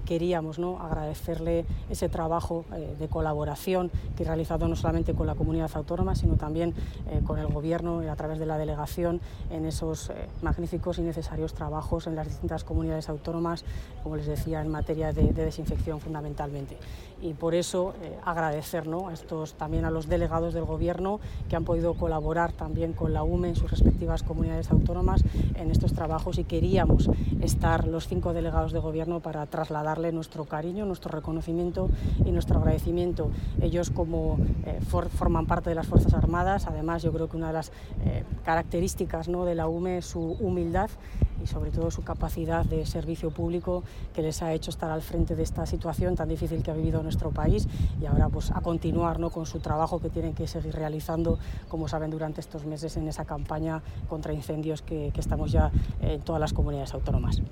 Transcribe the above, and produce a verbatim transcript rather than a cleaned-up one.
queríamos, ¿no?, agradecerle ese trabajo eh, de colaboración que ha realizado no solamente con la comunidad autónoma, sino también eh, con el Gobierno a través de la delegación en esos eh, magníficos y necesarios trabajos en las distintas comunidades autónomas, como les decía, en materia de, de desinfección fundamentalmente. Y por eso eh, agradecer, ¿no?, a estos, también a los delegados del Gobierno que han podido colaborar también con la U M E en sus respectivas comunidades autónomas en estos trabajos, y queríamos estar los cinco delegados de Gobierno para trasladarle nuestro cariño, nuestro reconocimiento y nuestro agradecimiento. Ellos, como eh, for, forman parte de las Fuerzas Armadas, además yo creo que una de las eh, características, ¿no?, de la U M E es su humildad y sobre todo su capacidad de servicio público, que les ha hecho estar al frente de esta situación tan difícil que ha vivido nuestro país, y ahora pues a continuar, ¿no?, con su trabajo que tienen que seguir realizando, como saben, durante estos meses en esa campaña contra incendios que, que estamos ya en todas las comunidades autónomas.